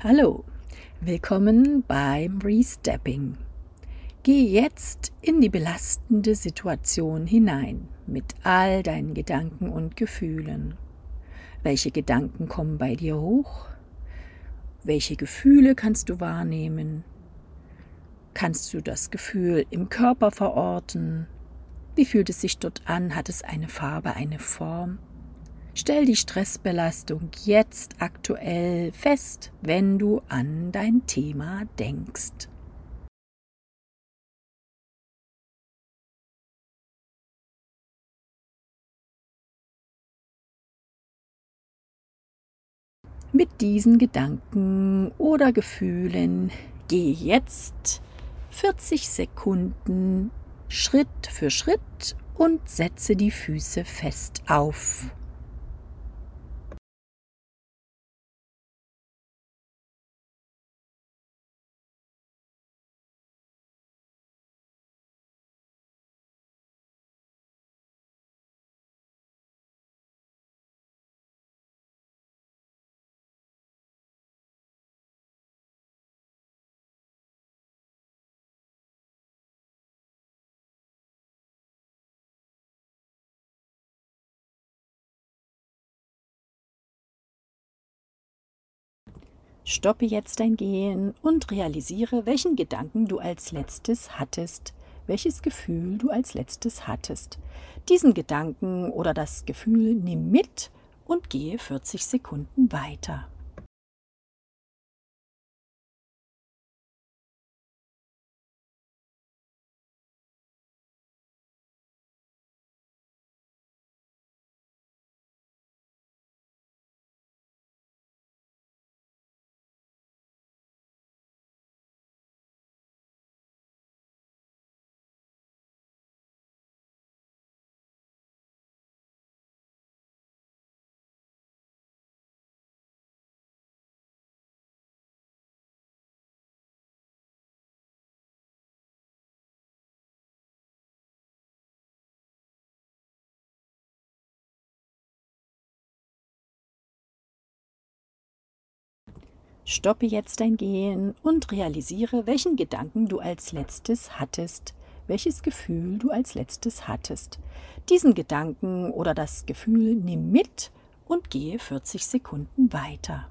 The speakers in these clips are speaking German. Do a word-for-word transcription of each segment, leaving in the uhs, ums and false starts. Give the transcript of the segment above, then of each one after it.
Hallo, willkommen beim Restepping. Geh jetzt in die belastende Situation hinein mit all deinen Gedanken und Gefühlen. Welche Gedanken kommen bei dir hoch? Welche Gefühle kannst du wahrnehmen? Kannst du das Gefühl im Körper verorten? Wie fühlt es sich dort an? Hat es eine Farbe, eine Form? Stell die Stressbelastung jetzt aktuell fest, wenn du an dein Thema denkst. Mit diesen Gedanken oder Gefühlen geh jetzt vierzig Sekunden Schritt für Schritt und setze die Füße fest auf. Stoppe jetzt dein Gehen und realisiere, welchen Gedanken du als letztes hattest, welches Gefühl du als letztes hattest. Diesen Gedanken oder das Gefühl nimm mit und gehe vierzig Sekunden weiter. Stoppe jetzt dein Gehen und realisiere, welchen Gedanken du als letztes hattest, welches Gefühl du als letztes hattest. Diesen Gedanken oder das Gefühl nimm mit und gehe vierzig Sekunden weiter.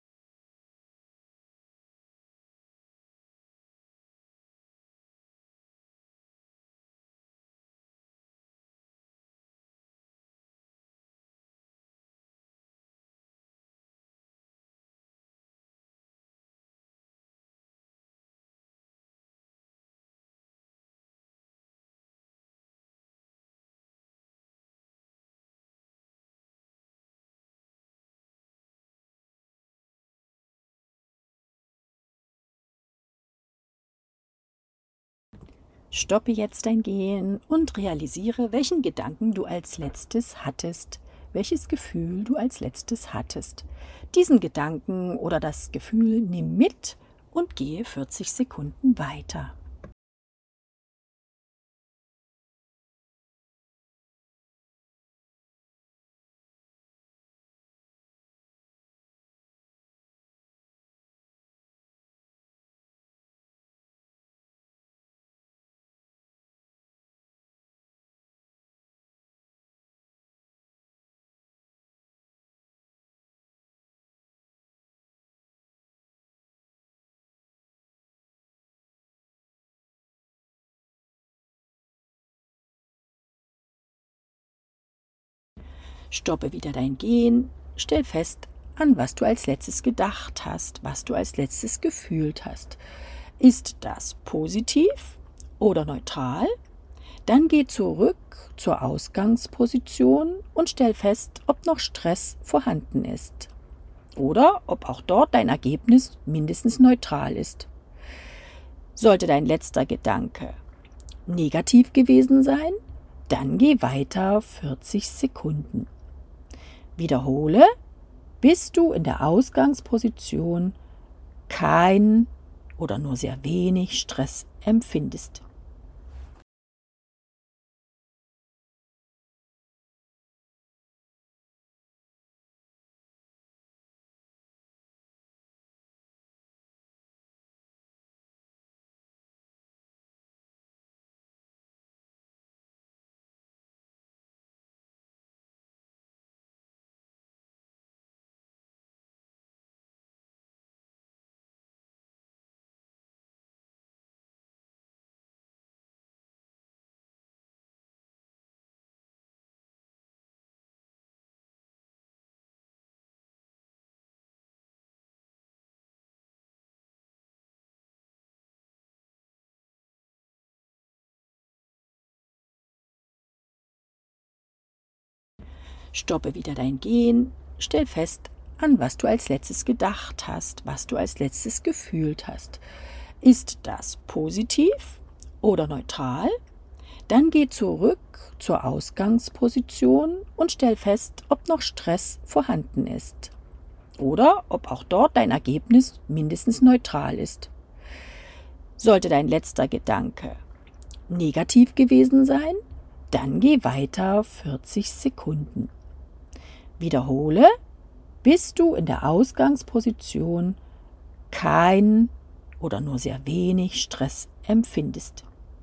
Stoppe jetzt dein Gehen und realisiere, welchen Gedanken du als letztes hattest, welches Gefühl du als letztes hattest. Diesen Gedanken oder das Gefühl nimm mit und gehe vierzig Sekunden weiter. Stoppe wieder dein Gehen, stell fest, an was du als letztes gedacht hast, was du als letztes gefühlt hast. Ist das positiv oder neutral? Dann geh zurück zur Ausgangsposition und stell fest, ob noch Stress vorhanden ist oder ob auch dort dein Ergebnis mindestens neutral ist. Sollte dein letzter Gedanke negativ gewesen sein, dann geh weiter vierzig Sekunden. Wiederhole, bis du in der Ausgangsposition kein oder nur sehr wenig Stress empfindest. Stoppe wieder dein Gehen, stell fest, an was du als letztes gedacht hast, was du als letztes gefühlt hast. Ist das positiv oder neutral? Dann geh zurück zur Ausgangsposition und stell fest, ob noch Stress vorhanden ist oder ob auch dort dein Ergebnis mindestens neutral ist. Sollte dein letzter Gedanke negativ gewesen sein, dann geh weiter vierzig Sekunden. Wiederhole, bis du in der Ausgangsposition kein oder nur sehr wenig Stress empfindest.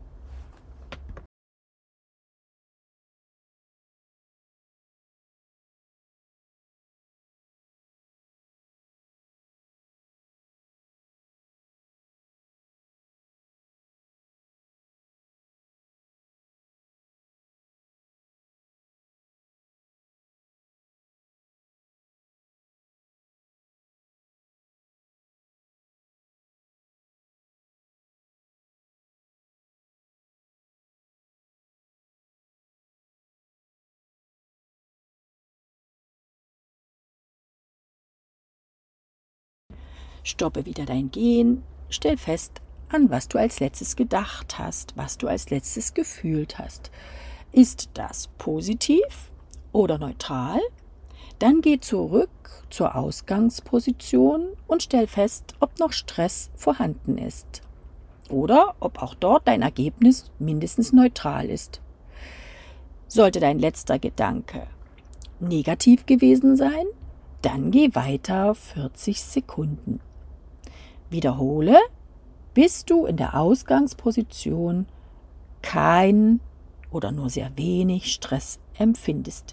Stoppe wieder dein Gehen, stell fest, an was du als letztes gedacht hast, was du als letztes gefühlt hast. Ist das positiv oder neutral? Dann geh zurück zur Ausgangsposition und stell fest, ob noch Stress vorhanden ist oder ob auch dort dein Ergebnis mindestens neutral ist. Sollte dein letzter Gedanke negativ gewesen sein, dann geh weiter vierzig Sekunden. Wiederhole, bis du in der Ausgangsposition kein oder nur sehr wenig Stress empfindest.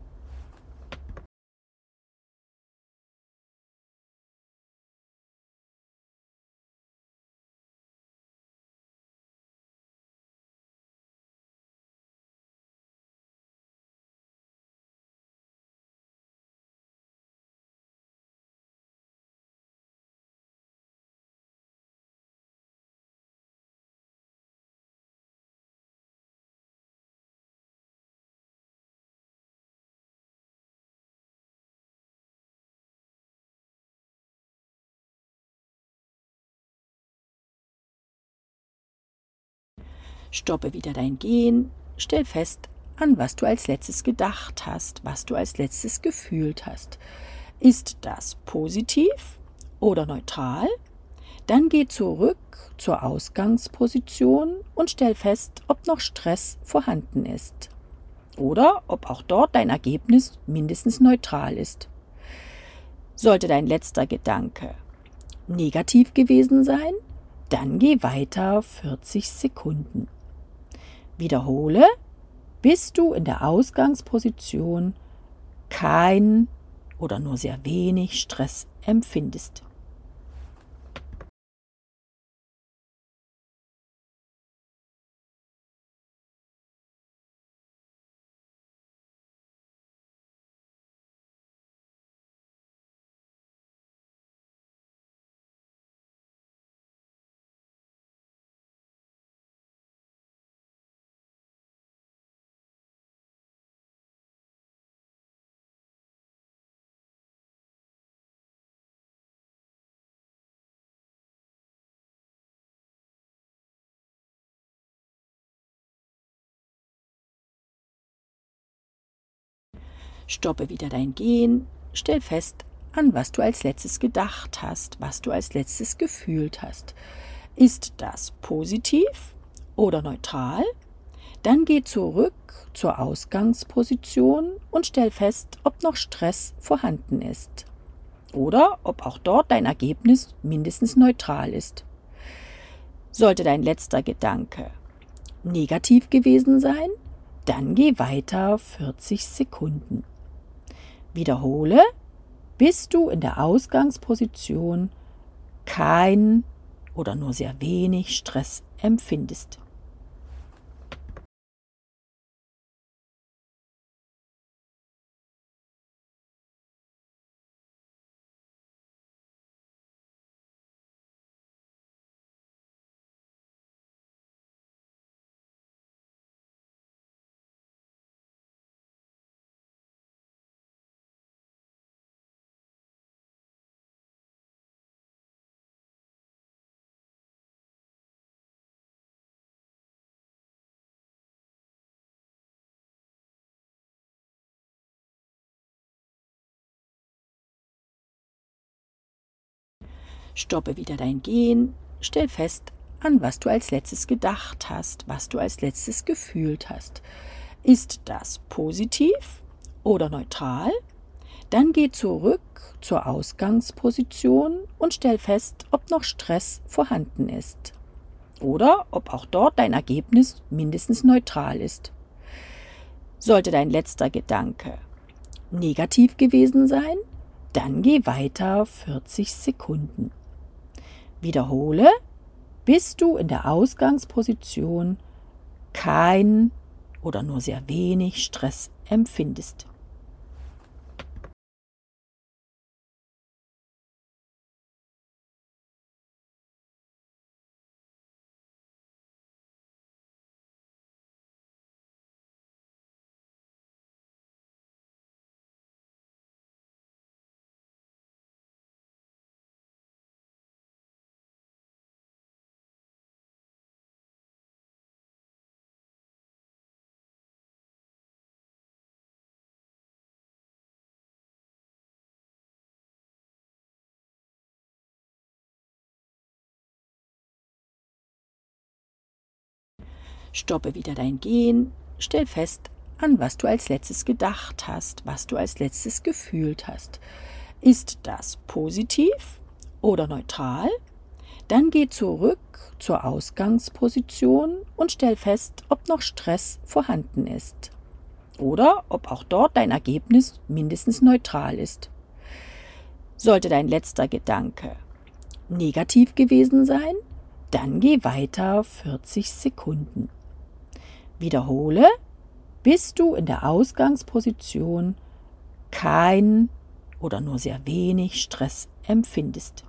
Stoppe wieder dein Gehen, stell fest, an was du als letztes gedacht hast, was du als letztes gefühlt hast. Ist das positiv oder neutral? Dann geh zurück zur Ausgangsposition und stell fest, ob noch Stress vorhanden ist oder ob auch dort dein Ergebnis mindestens neutral ist. Sollte dein letzter Gedanke negativ gewesen sein, dann geh weiter vierzig Sekunden. Wiederhole, bis du in der Ausgangsposition kein oder nur sehr wenig Stress empfindest. Stoppe wieder dein Gehen, stell fest, an was du als letztes gedacht hast, was du als letztes gefühlt hast. Ist das positiv oder neutral? Dann geh zurück zur Ausgangsposition und stell fest, ob noch Stress vorhanden ist oder ob auch dort dein Ergebnis mindestens neutral ist. Sollte dein letzter Gedanke negativ gewesen sein, dann geh weiter vierzig Sekunden. Wiederhole, bis du in der Ausgangsposition kein oder nur sehr wenig Stress empfindest. Stoppe wieder dein Gehen, stell fest, an was du als letztes gedacht hast, was du als letztes gefühlt hast. Ist das positiv oder neutral? Dann geh zurück zur Ausgangsposition und stell fest, ob noch Stress vorhanden ist oder ob auch dort dein Ergebnis mindestens neutral ist. Sollte dein letzter Gedanke negativ gewesen sein, dann geh weiter vierzig Sekunden. Wiederhole, bis du in der Ausgangsposition kein oder nur sehr wenig Stress empfindest. Stoppe wieder dein Gehen, stell fest, an was du als letztes gedacht hast, was du als letztes gefühlt hast. Ist das positiv oder neutral? Dann geh zurück zur Ausgangsposition und stell fest, ob noch Stress vorhanden ist oder ob auch dort dein Ergebnis mindestens neutral ist. Sollte dein letzter Gedanke negativ gewesen sein, dann geh weiter vierzig Sekunden. Wiederhole, bis du in der Ausgangsposition kein oder nur sehr wenig Stress empfindest.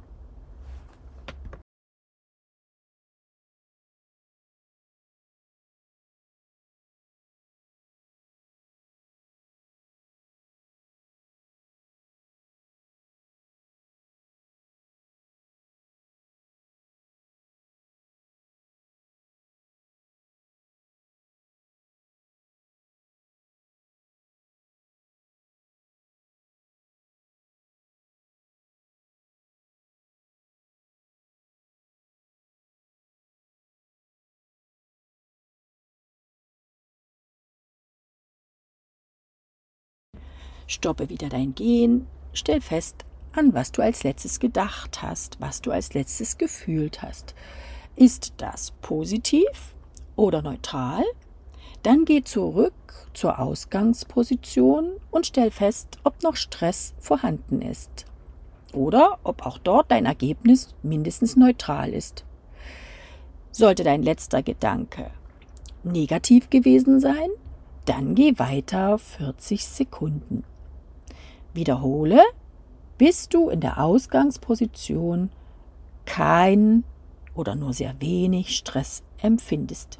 Stoppe wieder dein Gehen, stell fest, an was du als letztes gedacht hast, was du als letztes gefühlt hast. Ist das positiv oder neutral? Dann geh zurück zur Ausgangsposition und stell fest, ob noch Stress vorhanden ist oder ob auch dort dein Ergebnis mindestens neutral ist. Sollte dein letzter Gedanke negativ gewesen sein, dann geh weiter vierzig Sekunden. Wiederhole, bis du in der Ausgangsposition kein oder nur sehr wenig Stress empfindest.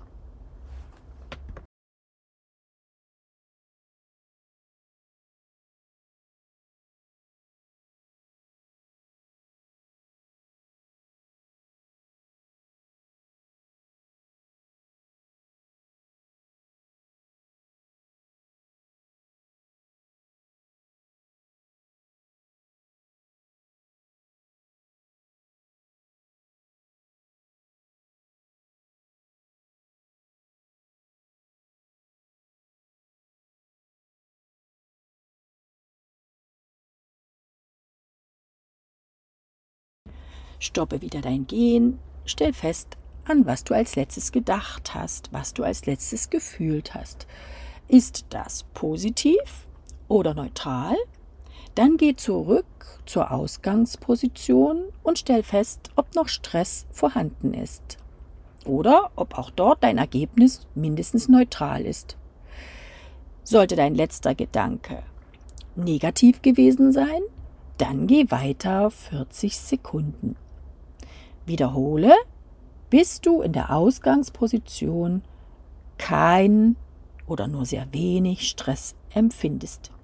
Stoppe wieder dein Gehen, stell fest, an was du als letztes gedacht hast, was du als letztes gefühlt hast. Ist das positiv oder neutral? Dann geh zurück zur Ausgangsposition und stell fest, ob noch Stress vorhanden ist oder ob auch dort dein Ergebnis mindestens neutral ist. Sollte dein letzter Gedanke negativ gewesen sein, dann geh weiter vierzig Sekunden. Wiederhole, bis du in der Ausgangsposition kein oder nur sehr wenig Stress empfindest.